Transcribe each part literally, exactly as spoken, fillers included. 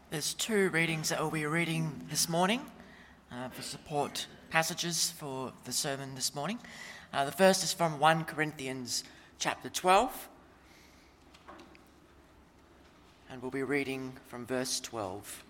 There's two readings that we'll be reading this morning uh, for support passages for the sermon this morning. Uh, the first is from First Corinthians chapter twelve, and we'll be reading from verse twelve.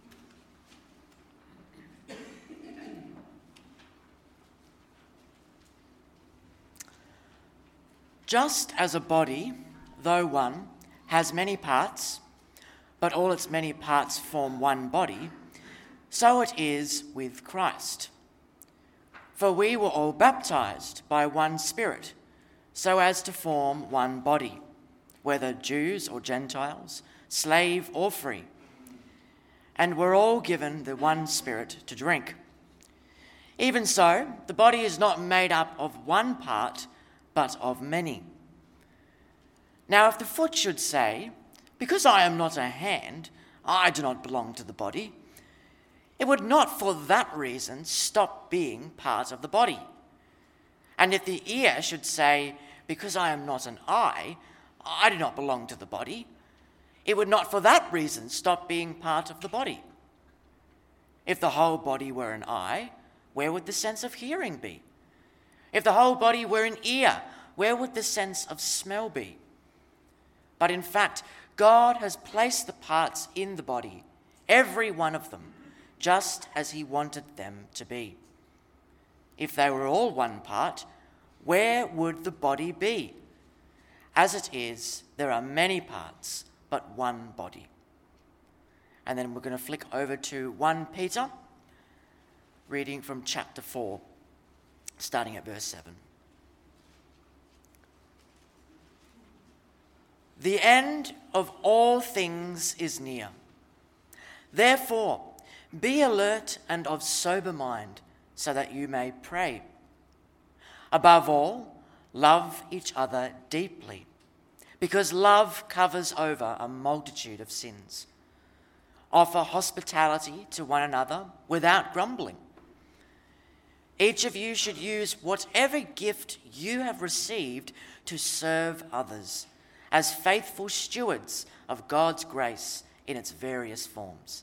Just as a body, though one, has many parts, but all its many parts form one body, so it is with Christ. For we were all baptized by one Spirit, so as to form one body, whether Jews or Gentiles, slave or free, and we're all given the one Spirit to drink. Even so, the body is not made up of one part, but of many. Now, if the foot should say, "Because I am not a hand, I do not belong to the body," it would not for that reason stop being part of the body. And if the ear should say, "Because I am not an eye, I do not belong to the body," it would not for that reason stop being part of the body. If the whole body were an eye, where would the sense of hearing be? If the whole body were an ear, where would the sense of smell be? But in fact, God has placed the parts in the body, every one of them, just as he wanted them to be. If they were all one part, where would the body be? As it is, there are many parts, but one body. And then we're going to flick over to First Peter, reading from chapter four, starting at verse seven. The end of all things is near. Therefore, be alert and of sober mind, so that you may pray. Above all, love each other deeply, because love covers over a multitude of sins. Offer hospitality to one another without grumbling. Each of you should use whatever gift you have received to serve others, as faithful stewards of God's grace in its various forms.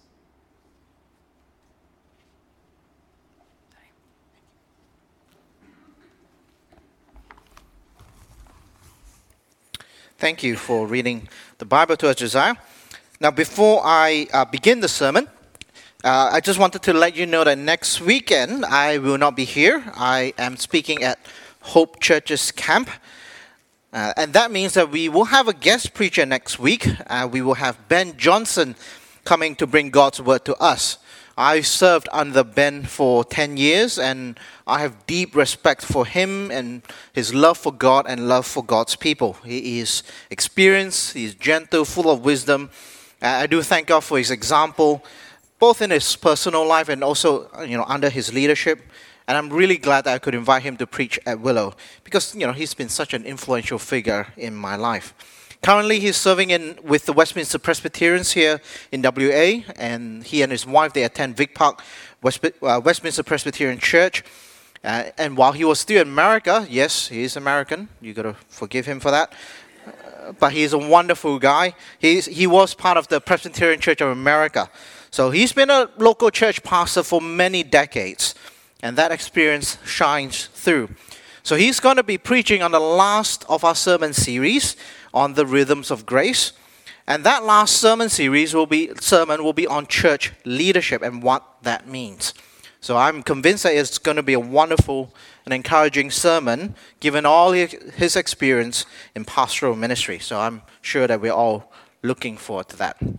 Thank you for reading the Bible to us, Josiah. Now, before I uh, begin the sermon, uh, I just wanted to let you know that next weekend I will not be here. I am speaking at Hope Church's camp. Uh, and that means that we will have a guest preacher next week. Uh, we will have Ben Johnson coming to bring God's word to us. I served under Ben for ten years, and I have deep respect for him and his love for God and love for God's people. He is experienced, he is gentle, full of wisdom. Uh, I do thank God for his example, both in his personal life and also, you know, under his leadership. And I'm really glad that I could invite him to preach at Willow because, you know, he's been such an influential figure in my life. Currently, he's serving in with the Westminster Presbyterians here in W A, and he and his wife, they attend Vic Park West, uh, Westminster Presbyterian Church. Uh, and while he was still in America, yes, he is American. You got to forgive him for that. Uh, but he's a wonderful guy. He's, he was part of the Presbyterian Church of America. So he's been a local church pastor for many decades. And that experience shines through. So he's going to be preaching on the last of our sermon series on the rhythms of grace. And that last sermon series will be sermon will be on church leadership and what that means. So I'm convinced that it's going to be a wonderful and encouraging sermon given all his experience in pastoral ministry. So I'm sure that we're all looking forward to that.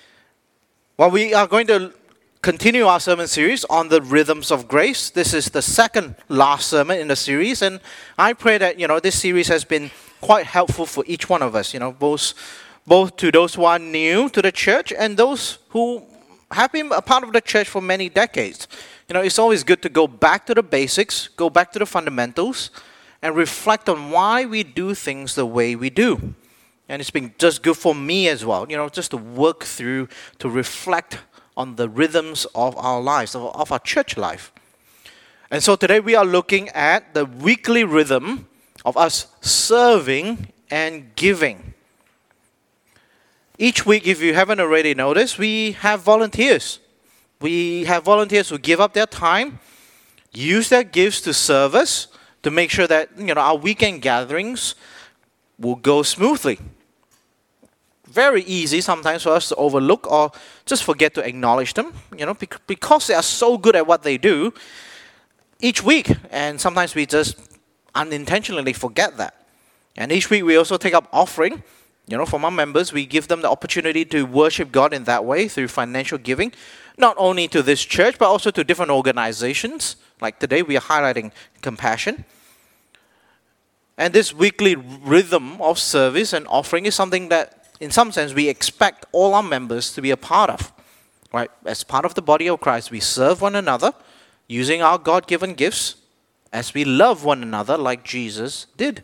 Well, we are going to continue our sermon series on the rhythms of grace. This is the second last sermon in the series, and I pray that, you know, this series has been quite helpful for each one of us, you know, both both to those who are new to the church and those who have been a part of the church for many decades. You know, it's always good to go back to the basics, go back to the fundamentals, and reflect on why we do things the way we do. And it's been just good for me as well, you know, just to work through, to reflect on the rhythms of our lives, of, of our church life. And so today we are looking at the weekly rhythm of us serving and giving. Each week, if you haven't already noticed, we have volunteers. We have volunteers who give up their time, use their gifts to serve us, to make sure that, you know, our weekend gatherings will go smoothly. Very easy sometimes for us to overlook or just forget to acknowledge them, you know, because they are so good at what they do each week. And sometimes we just unintentionally forget that. And each week we also take up offering. You know, from our members, we give them the opportunity to worship God in that way through financial giving, not only to this church, but also to different organizations. Like today, we are highlighting Compassion. And this weekly rhythm of service and offering is something that, in some sense, we expect all our members to be a part of. Right? As part of the body of Christ, we serve one another using our God-given gifts as we love one another like Jesus did.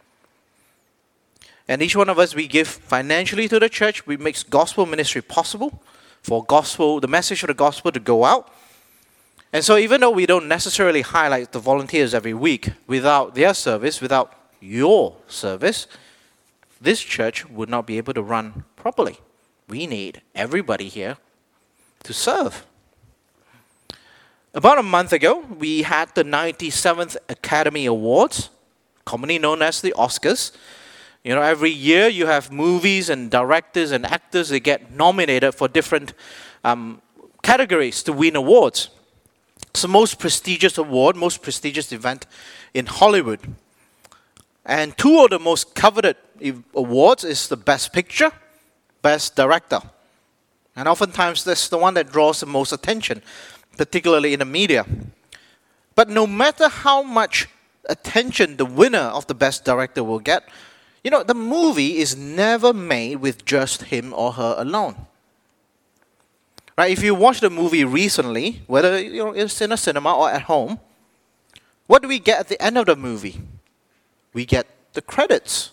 And each one of us, we give financially to the church. We make gospel ministry possible for gospel, the message of the gospel to go out. And so even though we don't necessarily highlight the volunteers every week, without their service, without your service, this church would not be able to run properly. We need everybody here to serve. About a month ago, we had the ninety-seventh Academy Awards, commonly known as the Oscars. You know, every year you have movies and directors and actors that get nominated for different um, categories to win awards. It's the most prestigious award, most prestigious event in Hollywood. And two of the most coveted awards is the Best Picture, Best Director. And oftentimes that's the one that draws the most attention, particularly in the media. But no matter how much attention the winner of the Best Director will get, you know, the movie is never made with just him or her alone. Right? If you watch the movie recently, whether you know it's in a cinema or at home, what do we get at the end of the movie? We get the credits.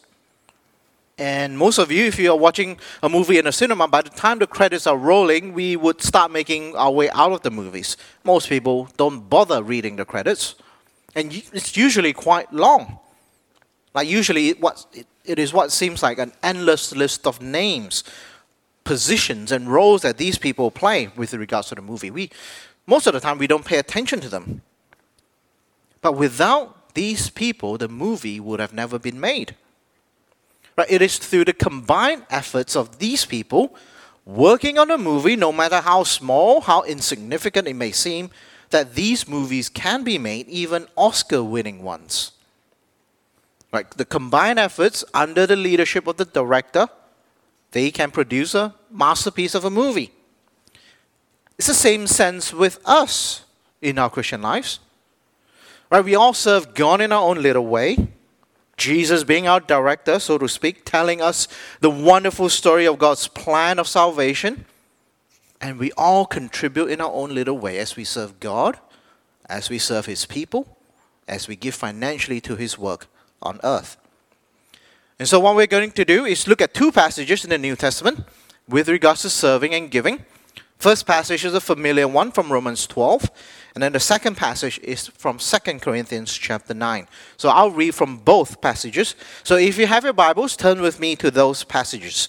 And most of you, if you are watching a movie in a cinema, by the time the credits are rolling, we would start making our way out of the movies. Most people don't bother reading the credits. And it's usually quite long. Like usually what it, it is what seems like an endless list of names, positions and roles that these people play with regards to the movie. We, most of the time we don't pay attention to them. But without these people, the movie would have never been made. Right? It is through the combined efforts of these people working on a movie, no matter how small, how insignificant it may seem, that these movies can be made, even Oscar-winning ones. Right, the combined efforts under the leadership of the director, they can produce a masterpiece of a movie. It's the same sense with us in our Christian lives. Right, we all serve God in our own little way. Jesus being our director, so to speak, telling us the wonderful story of God's plan of salvation. And we all contribute in our own little way as we serve God, as we serve His people, as we give financially to His work on earth. And so what we're going to do is look at two passages in the New Testament with regards to serving and giving. First passage is a familiar one from Romans twelve, and then the second passage is from Second Corinthians chapter nine. So I'll read from both passages. So if you have your Bibles, turn with me to those passages.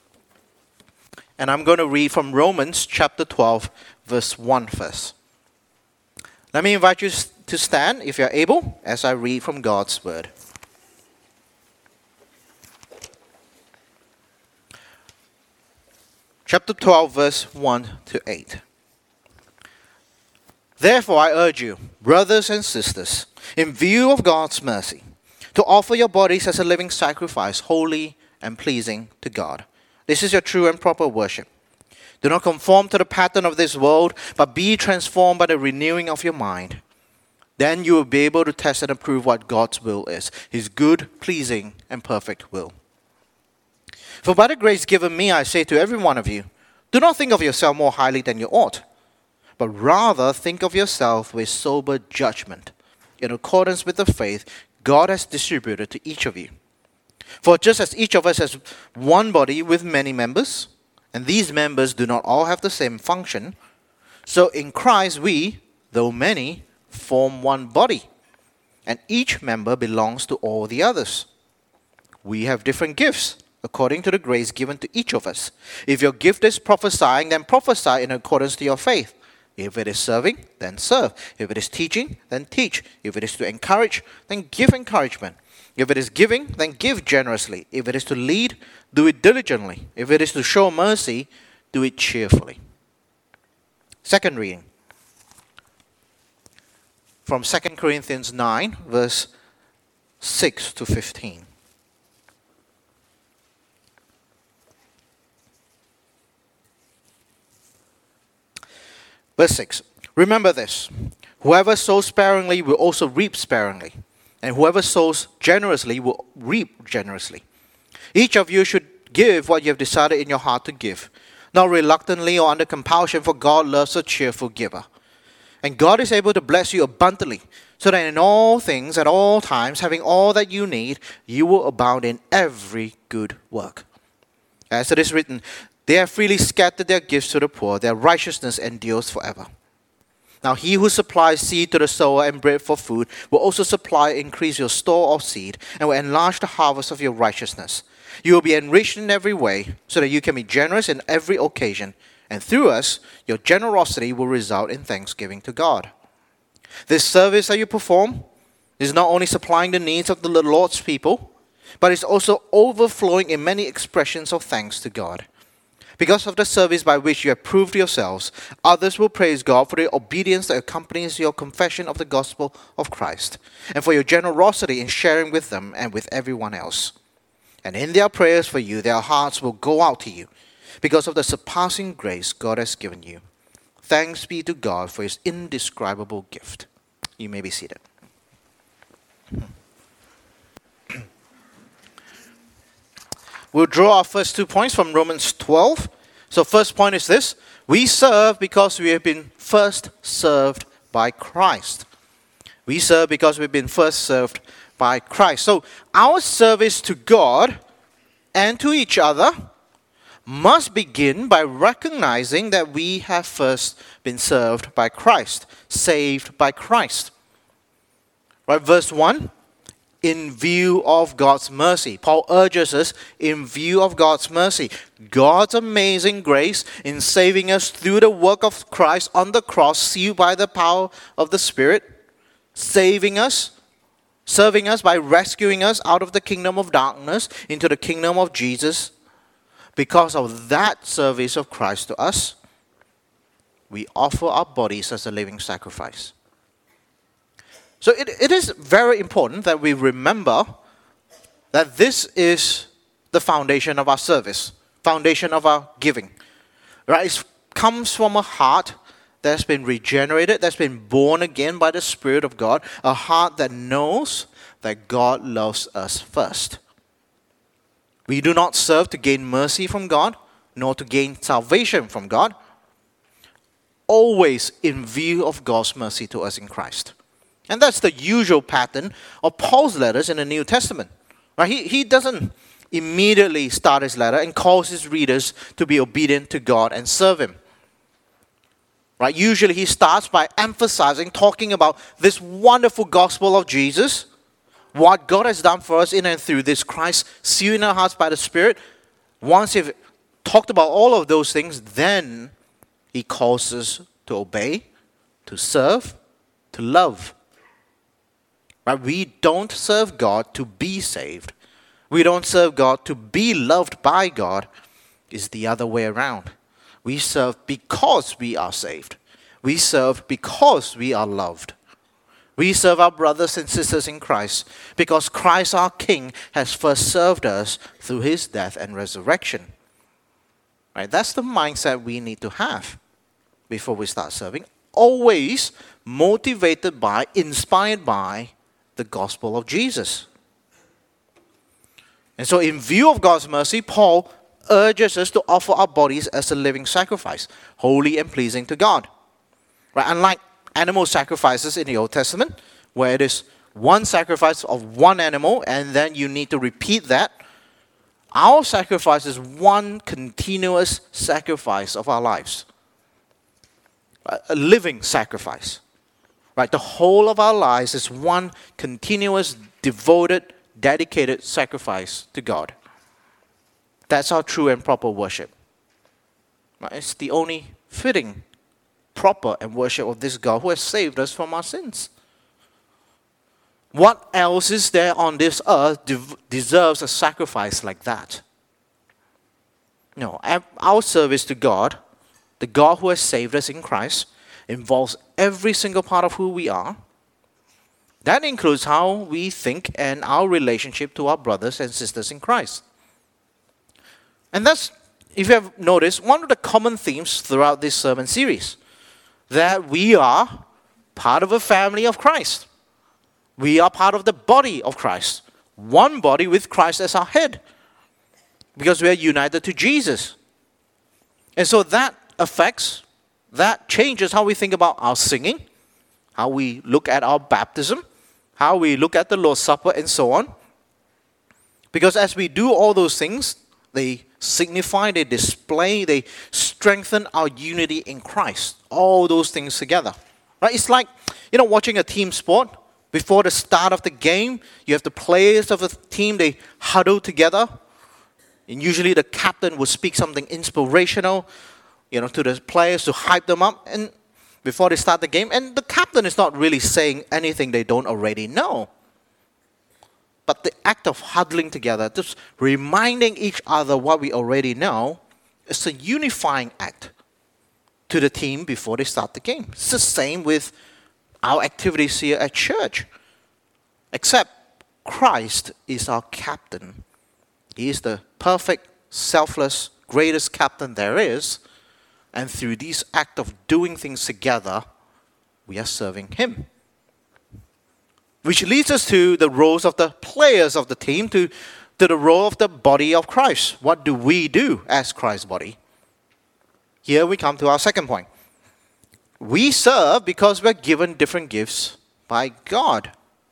And I'm going to read from Romans chapter twelve, verse one first. Let me invite you to stand, if you're able, as I read from God's word. Chapter twelve, verse one to eight. Therefore I urge you, brothers and sisters, in view of God's mercy, to offer your bodies as a living sacrifice, holy and pleasing to God. This is your true and proper worship. Do not conform to the pattern of this world, but be transformed by the renewing of your mind. Then you will be able to test and approve what God's will is, His good, pleasing, and perfect will. For by the grace given me, I say to every one of you, do not think of yourself more highly than you ought, but rather think of yourself with sober judgment, in accordance with the faith God has distributed to each of you. For just as each of us has one body with many members, and these members do not all have the same function, so in Christ we, though many, form one body, and each member belongs to all the others. We have different gifts, according to the grace given to each of us. If your gift is prophesying, then prophesy in accordance to your faith. If it is serving, then serve. If it is teaching, then teach. If it is to encourage, then give encouragement. If it is giving, then give generously. If it is to lead, do it diligently. If it is to show mercy, do it cheerfully. Second reading from Second Corinthians nine, verse six to fifteen. Verse six. Remember this: whoever sows sparingly will also reap sparingly, and whoever sows generously will reap generously. Each of you should give what you have decided in your heart to give, not reluctantly or under compulsion, for God loves a cheerful giver. And God is able to bless you abundantly, so that in all things, at all times, having all that you need, you will abound in every good work. As it is written, they have freely scattered their gifts to the poor, their righteousness endures forever. Now he who supplies seed to the sower and bread for food will also supply and increase your store of seed, and will enlarge the harvest of your righteousness. You will be enriched in every way, so that you can be generous in every occasion, and through us, your generosity will result in thanksgiving to God. This service that you perform is not only supplying the needs of the Lord's people, but is also overflowing in many expressions of thanks to God. Because of the service by which you have proved yourselves, others will praise God for the obedience that accompanies your confession of the gospel of Christ, and for your generosity in sharing with them and with everyone else. And in their prayers for you, their hearts will go out to you, because of the surpassing grace God has given you. Thanks be to God for his indescribable gift. You may be seated. We'll draw our first two points from Romans twelve. So first point is this: we serve because we have been first served by Christ. We serve because we've been first served by Christ. So our service to God and to each other must begin by recognizing that we have first been served by Christ, saved by Christ. Right, verse one. In view of God's mercy. Paul urges us, in view of God's mercy. God's amazing grace in saving us through the work of Christ on the cross, sealed by the power of the Spirit, saving us, serving us by rescuing us out of the kingdom of darkness into the kingdom of Jesus. Because of that service of Christ to us, we offer our bodies as a living sacrifice. So it, it is very important that we remember that this is the foundation of our service, foundation of our giving. Right? It comes from a heart that's been regenerated, that's been born again by the Spirit of God, a heart that knows that God loves us first. We do not serve to gain mercy from God, nor to gain salvation from God, always in view of God's mercy to us in Christ. And that's the usual pattern of Paul's letters in the New Testament. Right? He, he doesn't immediately start his letter and calls his readers to be obedient to God and serve him. Right? Usually he starts by emphasizing, talking about this wonderful gospel of Jesus, what God has done for us in and through this Christ, sealed in our hearts by the Spirit. Once you've talked about all of those things, then he calls us to obey, to serve, to love. Right? We don't serve God to be saved. We don't serve God to be loved by God. It's the other way around. We serve because we are saved. We serve because we are loved. We serve our brothers and sisters in Christ because Christ our King has first served us through his death and resurrection. Right? That's the mindset we need to have before we start serving. Always motivated by, inspired by the gospel of Jesus. And so in view of God's mercy, Paul urges us to offer our bodies as a living sacrifice, holy and pleasing to God. Right? Unlike animal sacrifices in the Old Testament, where it is one sacrifice of one animal and then you need to repeat that, our sacrifice is one continuous sacrifice of our lives. A living sacrifice. Right? The whole of our lives is one continuous, devoted, dedicated sacrifice to God. That's our true and proper worship. It's the only fitting, proper and worship of this God who has saved us from our sins. What else is there on this earth de- deserves a sacrifice like that? No, our service to God, the God who has saved us in Christ, involves every single part of who we are. That includes how we think and our relationship to our brothers and sisters in Christ. And that's, if you have noticed, one of the common themes throughout this sermon series, that we are part of a family of Christ. We are part of the body of Christ. One body with Christ as our head. Because we are united to Jesus. And so that affects, that changes how we think about our singing, how we look at our baptism, how we look at the Lord's Supper, and so on. Because as we do all those things, they signify, they display, they strengthen our unity in Christ. All those things together. Right? It's like, you know, watching a team sport. Before the start of the game, you have the players of the team, they huddle together. And usually the captain will speak something inspirational, you know, to the players to hype them up and before they start the game. And the captain is not really saying anything they don't already know. But the act of huddling together, just reminding each other what we already know, is a unifying act to the team before they start the game. It's the same with our activities here at church. Except Christ is our captain. He is the perfect, selfless, greatest captain there is. And through this act of doing things together, we are serving Him. Which leads us to the roles of the players of the team, to, to the role of the body of Christ. What do we do as Christ's body? Here we come to our second point. We serve because we're given different gifts by God.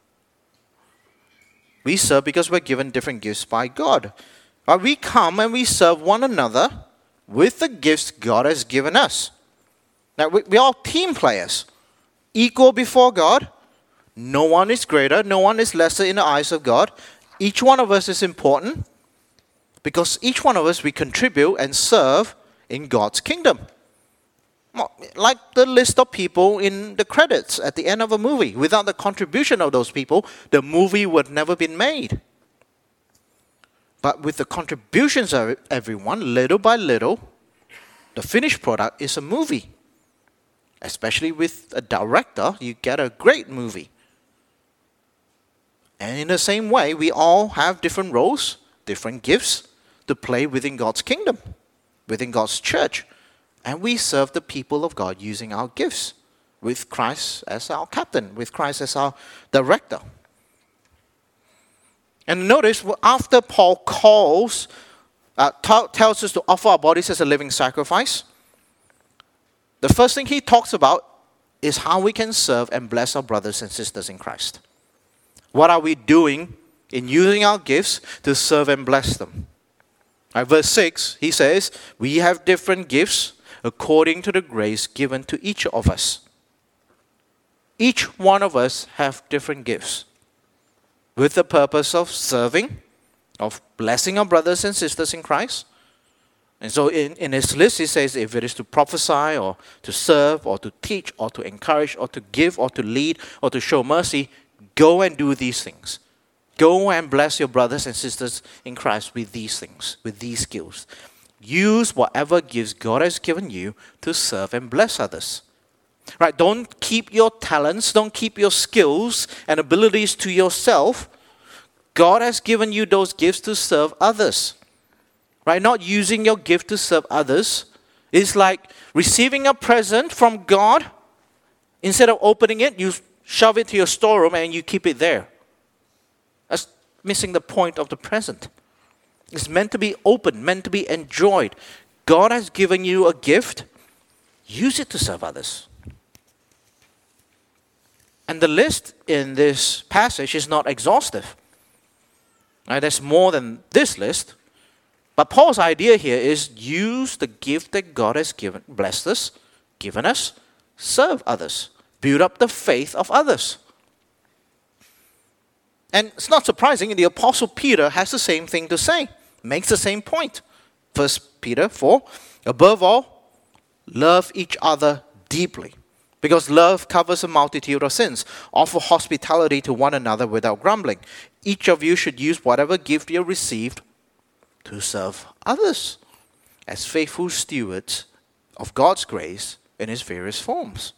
We serve because we're given different gifts by God. Uh, we come and we serve one another with the gifts God has given us. Now, we, we're all team players, equal before God. No one is greater, no one is lesser in the eyes of God. Each one of us is important because each one of us, we contribute and serve in God's kingdom. Like the list of people in the credits at the end of a movie. Without the contribution of those people, the movie would never been made. But with the contributions of everyone, little by little, the finished product is a movie. Especially with a director, you get a great movie. And in the same way, we all have different roles, different gifts to play within God's kingdom, within God's church. And we serve the people of God using our gifts, with Christ as our captain, with Christ as our director. And notice, after Paul calls, uh, t- tells us to offer our bodies as a living sacrifice, the first thing he talks about is how we can serve and bless our brothers and sisters in Christ. What are we doing in using our gifts to serve and bless them? Right, verse six, he says, we have different gifts according to the grace given to each of us. Each one of us have different gifts with the purpose of serving, of blessing our brothers and sisters in Christ. And so in, in his list, he says if it is to prophesy or to serve or to teach or to encourage or to give or to lead or to show mercy, go and do these things. Go and bless your brothers and sisters in Christ with these things, with these skills. Use whatever gifts God has given you to serve and bless others. Right? Don't keep your talents, don't keep your skills and abilities to yourself. God has given you those gifts to serve others. Right? Not using your gift to serve others is like receiving a present from God. Instead of opening it, you shove it to your storeroom and you keep it there. That's missing the point of the present. It's meant to be open, meant to be enjoyed. God has given you a gift. Use it to serve others. And the list in this passage is not exhaustive. Right, there's more than this list. But Paul's idea here is use the gift that God has given, blessed us, given us, serve others, build up the faith of others. And it's not surprising, the Apostle Peter has the same thing to say. makes the same point. First Peter four, above all, love each other deeply, because love covers a multitude of sins. Offer hospitality to one another without grumbling. Each of you should use whatever gift you received to serve others as faithful stewards of God's grace in its various forms.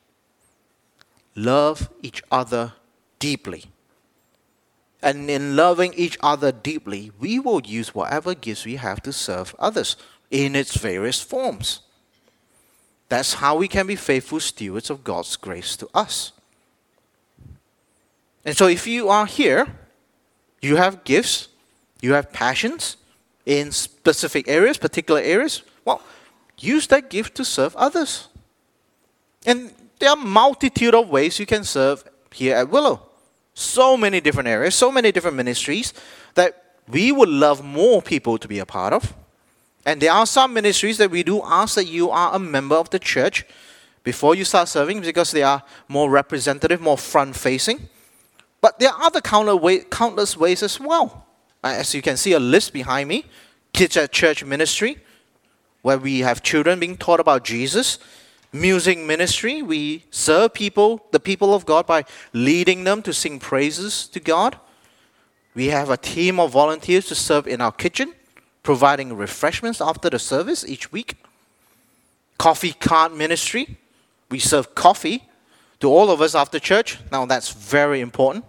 Love each other deeply. And in loving each other deeply, we will use whatever gifts we have to serve others in its various forms. That's how we can be faithful stewards of God's grace to us. And so if you are here, you have gifts, you have passions in specific areas, particular areas, well, use that gift to serve others. And there are a multitude of ways you can serve here at Willow. So many different areas, so many different ministries that we would love more people to be a part of. And there are some ministries that we do ask that you are a member of the church before you start serving, because they are more representative, more front-facing. But there are other countless ways as well. As you can see a list behind me, Kids at Church ministry, where we have children being taught about Jesus. Music ministry, we serve people, the people of God, by leading them to sing praises to God. We have a team of volunteers to serve in our kitchen, providing refreshments after the service each week. Coffee cart ministry, we serve coffee to all of us after church. Now that's very important.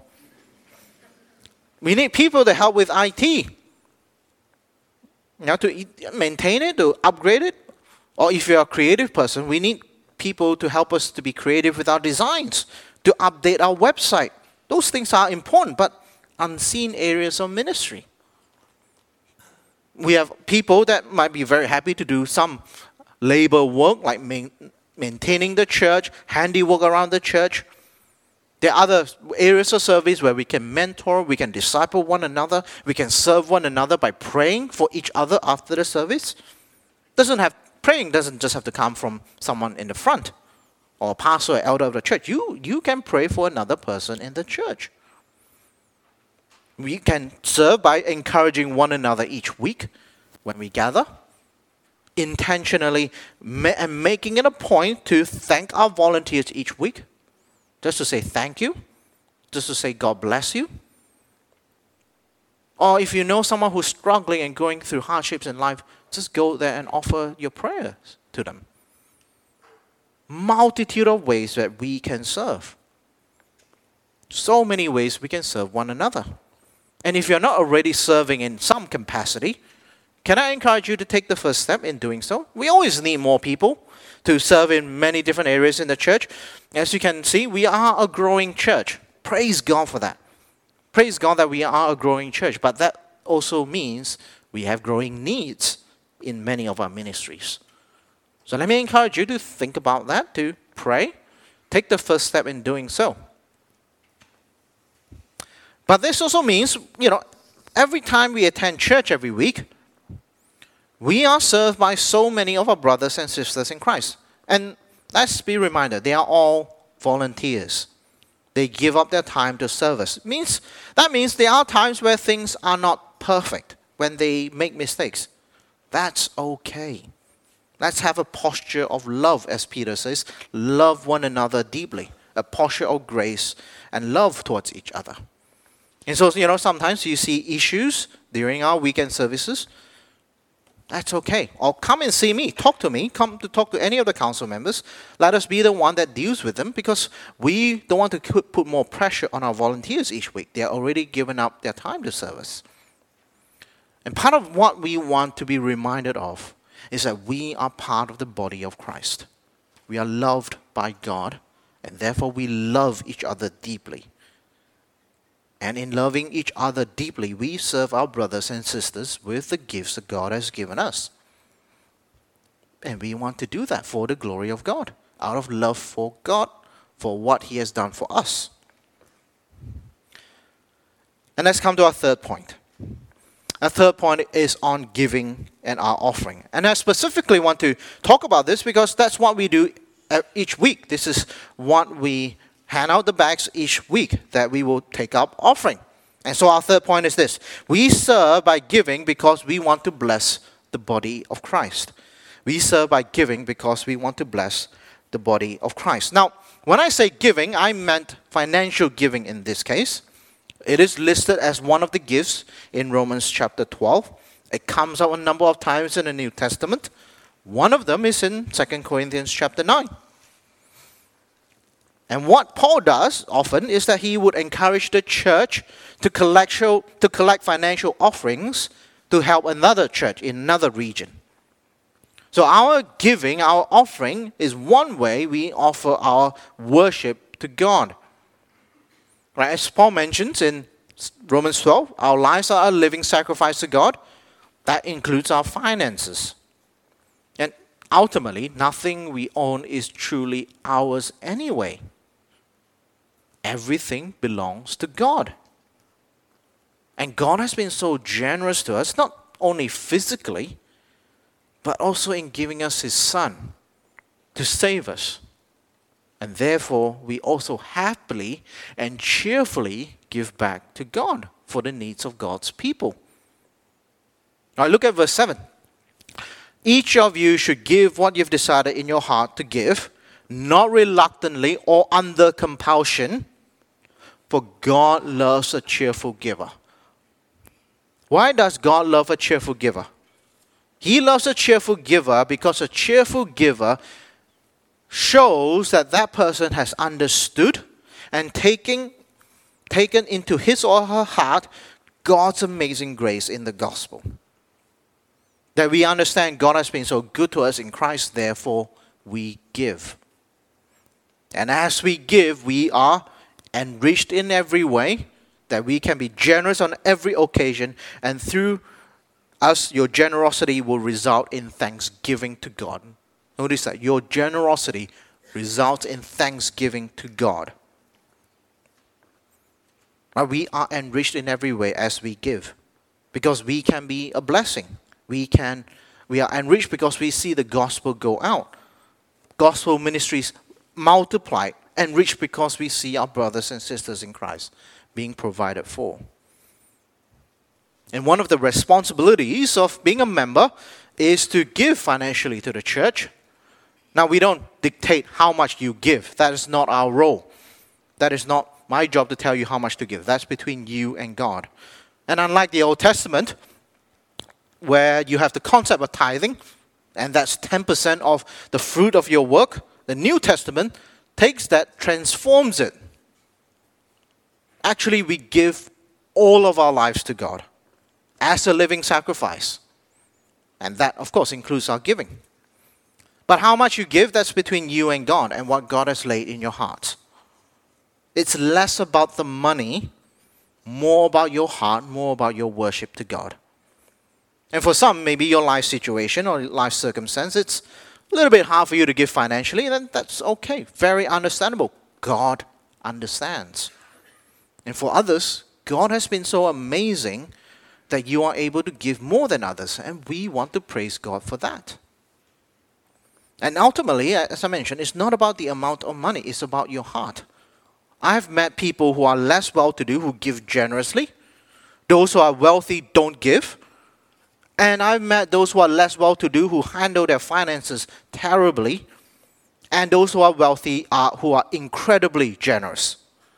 We need people to help with I T. You know, to maintain it, to upgrade it. Or if you're a creative person, we need people to help us to be creative with our designs, to update our website. Those things are important, but unseen areas of ministry. We have people that might be very happy to do some labor work, like main, maintaining the church, handiwork around the church. There are other areas of service where we can mentor, we can disciple one another, we can serve one another by praying for each other after the service. Doesn't have Praying doesn't just have to come from someone in the front or a pastor or elder of the church. You, you can pray for another person in the church. We can serve by encouraging one another each week when we gather, intentionally ma- and making it a point to thank our volunteers each week, just to say thank you, just to say God bless you. Or if you know someone who's struggling and going through hardships in life, just go there and offer your prayers to them. Multitude of ways that we can serve. So many ways we can serve one another. And if you're not already serving in some capacity, can I encourage you to take the first step in doing so? We always need more people to serve in many different areas in the church. As you can see, we are a growing church. Praise God for that. Praise God that we are a growing church. But that also means we have growing needs in many of our ministries. So let me encourage you to think about that, to pray. Take the first step in doing so. But this also means, you know, every time we attend church every week, we are served by so many of our brothers and sisters in Christ. And let's be reminded, they are all volunteers. They give up their time to serve us. Means, that means there are times where things are not perfect, when they make mistakes. That's okay. Let's have a posture of love, as Peter says. Love one another deeply. A posture of grace and love towards each other. And so, you know, sometimes you see issues during our weekend services. That's okay. Or come and see me. Talk to me. Come to talk to any of the council members. Let us be the one that deals with them, because we don't want to put more pressure on our volunteers each week. They are already given up their time to serve us. And part of what we want to be reminded of is that we are part of the body of Christ. We are loved by God, and therefore we love each other deeply. And in loving each other deeply, we serve our brothers and sisters with the gifts that God has given us. And we want to do that for the glory of God, out of love for God, for what He has done for us. And let's come to our third point. Our third point is on giving and our offering. And I specifically want to talk about this because that's what we do each week. This is what we hand out the bags each week, that we will take up offering. And so our third point is this. We serve by giving because we want to bless the body of Christ. We serve by giving because we want to bless the body of Christ. Now, when I say giving, I meant financial giving in this case. It is listed as one of the gifts in Romans chapter twelve. It comes out a number of times in the New Testament. One of them is in Second Corinthians chapter nine. And what Paul does often is that he would encourage the church to collect, to collect financial offerings to help another church in another region. So our giving, our offering, is one way we offer our worship to God. Right? As Paul mentions in Romans twelve, our lives are a living sacrifice to God. That includes our finances. And ultimately, nothing we own is truly ours anyway. Everything belongs to God. And God has been so generous to us, not only physically, but also in giving us His Son to save us. And therefore, we also happily and cheerfully give back to God for the needs of God's people. All right, look at verse seven. Each of you should give what you've decided in your heart to give, not reluctantly or under compulsion, for God loves a cheerful giver. Why does God love a cheerful giver? He loves a cheerful giver because a cheerful giver shows that that person has understood and taken, taken into his or her heart God's amazing grace in the gospel. That we understand God has been so good to us in Christ, therefore we give. And as we give, we are enriched in every way, that we can be generous on every occasion, and through us, your generosity will result in thanksgiving to God. Notice that your generosity results in thanksgiving to God. Right? We are enriched in every way as we give, because we can be a blessing. We can, we are enriched because we see the gospel go out. Gospel ministries multiply, enriched because we see our brothers and sisters in Christ being provided for. And one of the responsibilities of being a member is to give financially to the church. Now, we don't dictate how much you give. That is not our role. That is not my job to tell you how much to give. That's between you and God. And unlike the Old Testament, where you have the concept of tithing, and that's ten percent of the fruit of your work, the New Testament takes that, transforms it. Actually, we give all of our lives to God as a living sacrifice. And that, of course, includes our giving. But how much you give, that's between you and God and what God has laid in your heart. It's less about the money, more about your heart, more about your worship to God. And for some, maybe your life situation or life circumstance, it's a little bit hard for you to give financially, then that's okay. Very understandable. God understands. And for others, God has been so amazing that you are able to give more than others, and we want to praise God for that. And ultimately, as I mentioned, it's not about the amount of money, it's about your heart. I've met people who are less well-to-do who give generously. Those who are wealthy don't give. And I've met those who are less well-to-do who handle their finances terribly. And those who are wealthy are who are incredibly generous.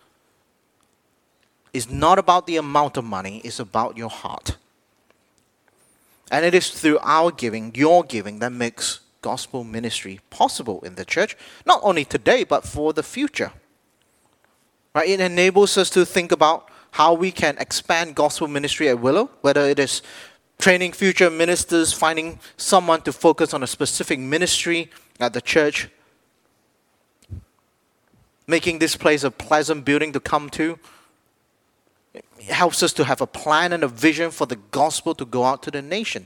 It's not about the amount of money, it's about your heart. And it is through our giving, your giving, that makes gospel ministry possible in the church, not only today, but for the future. Right? It enables us to think about how we can expand gospel ministry at Willow, whether it is training future ministers, finding someone to focus on a specific ministry at the church, making this place a pleasant building to come to. It helps us to have a plan and a vision for the gospel to go out to the nation.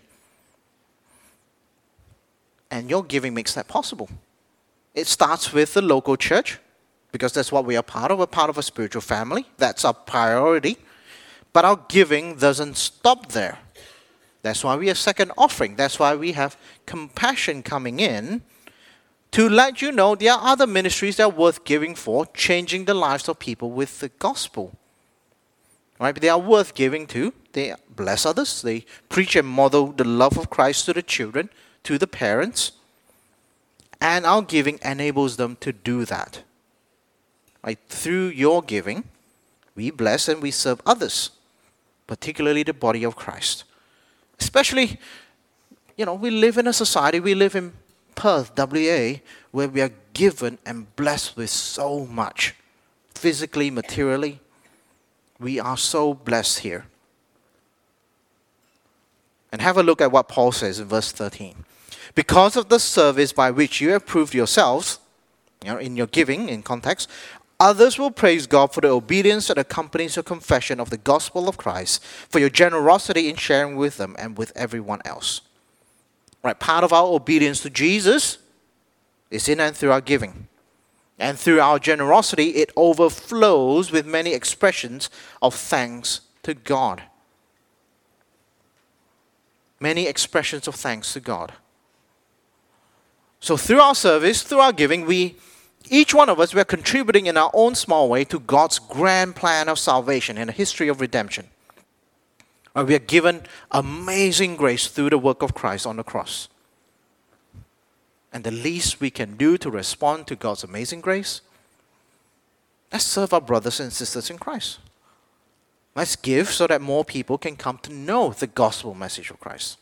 And your giving makes that possible. It starts with the local church, because that's what we are part of. We're part of a spiritual family. That's our priority. But our giving doesn't stop there. That's why we have second offering. That's why we have compassion coming in to let you know there are other ministries that are worth giving for, changing the lives of people with the gospel. Right? They are worth giving to. They bless others. They preach and model the love of Christ to the children, to the parents. And our giving enables them to do that. Right? Through your giving, we bless and we serve others, particularly the body of Christ. Especially, you know, we live in a society, we live in Perth, W A, where we are given and blessed with so much. Physically, materially, we are so blessed here. And have a look at what Paul says in verse thirteen. Because of the service by which you have proved yourselves, you know, in your giving, in context, others will praise God for the obedience that accompanies your confession of the gospel of Christ, for your generosity in sharing with them and with everyone else. Right, part of our obedience to Jesus is in and through our giving. And through our generosity, it overflows with many expressions of thanks to God. Many expressions of thanks to God. So through our service, through our giving, we, each one of us, we are contributing in our own small way to God's grand plan of salvation and a history of redemption. We are given amazing grace through the work of Christ on the cross. And the least we can do to respond to God's amazing grace, let's serve our brothers and sisters in Christ. Let's give so that more people can come to know the gospel message of Christ.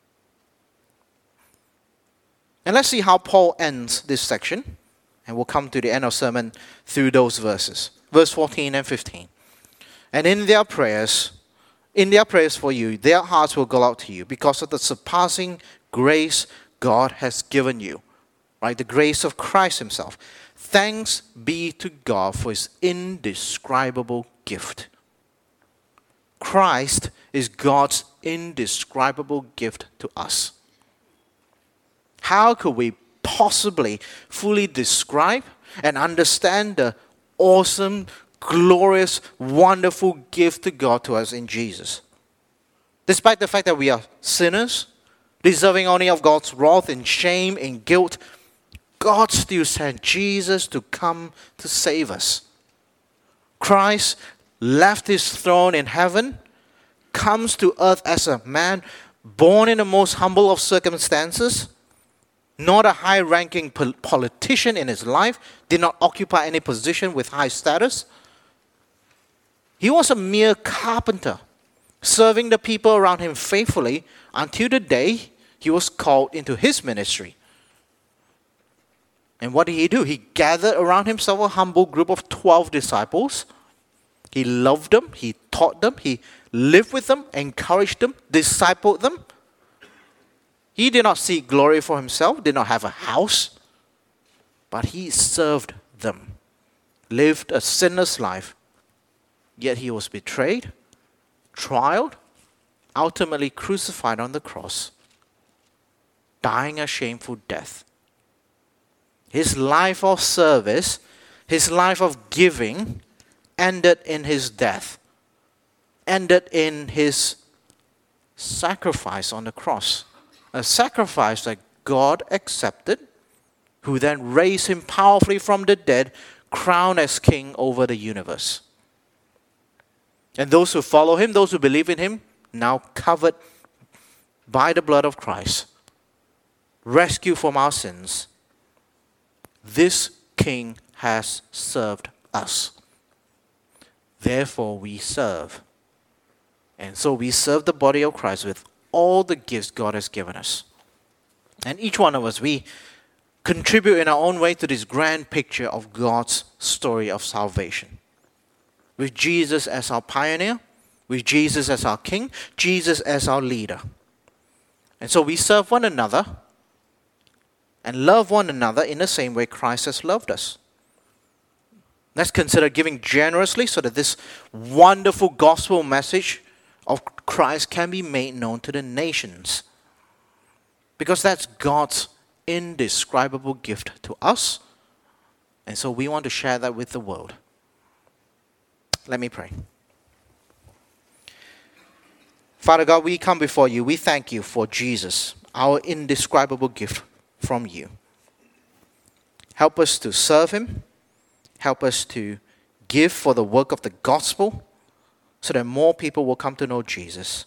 And let's see how Paul ends this section. And we'll come to the end of the sermon through those verses. Verse fourteen and fifteen. And in their prayers, in their prayers for you, their hearts will go out to you because of the surpassing grace God has given you. Right? The grace of Christ himself. Thanks be to God for his indescribable gift. Christ is God's indescribable gift to us. How could we possibly fully describe and understand the awesome, glorious, wonderful gift to God to us in Jesus? Despite the fact that we are sinners, deserving only of God's wrath and shame and guilt, God still sent Jesus to come to save us. Christ left his throne in heaven, comes to earth as a man born in the most humble of circumstances, not a high-ranking politician in his life, did not occupy any position with high status. He was a mere carpenter, serving the people around him faithfully until the day he was called into his ministry. And what did he do? He gathered around himself a humble group of twelve disciples. He loved them, he taught them, he lived with them, encouraged them, discipled them. He did not seek glory for himself, did not have a house, but he served them, lived a sinless life. Yet he was betrayed, trialed, ultimately crucified on the cross, dying a shameful death. His life of service, his life of giving, ended in his death, ended in his sacrifice on the cross. A sacrifice that God accepted, who then raised him powerfully from the dead, crowned as king over the universe. And those who follow him, those who believe in him, now covered by the blood of Christ, rescued from our sins. This king has served us. Therefore we serve. And so we serve the body of Christ with all the gifts God has given us. And each one of us, we contribute in our own way to this grand picture of God's story of salvation. With Jesus as our pioneer, with Jesus as our king, Jesus as our leader. And so we serve one another and love one another in the same way Christ has loved us. Let's consider giving generously so that this wonderful gospel message of Christ can be made known to the nations. Because that's God's indescribable gift to us. And so we want to share that with the world. Let me pray. Father God, we come before you. We thank you for Jesus, our indescribable gift from you. Help us to serve him. Help us to give for the work of the gospel, so that more people will come to know Jesus.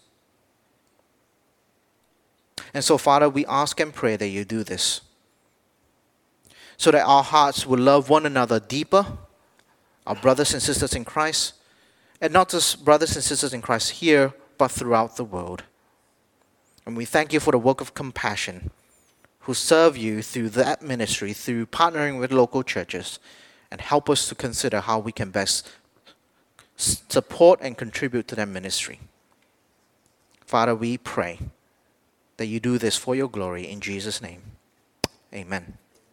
And so, Father, we ask and pray that you do this, so that our hearts will love one another deeper, our brothers and sisters in Christ, and not just brothers and sisters in Christ here, but throughout the world. And we thank you for the work of compassion, who serve you through that ministry, through partnering with local churches, and help us to consider how we can best support and contribute to that ministry. Father, we pray that you do this for your glory in Jesus' name. Amen.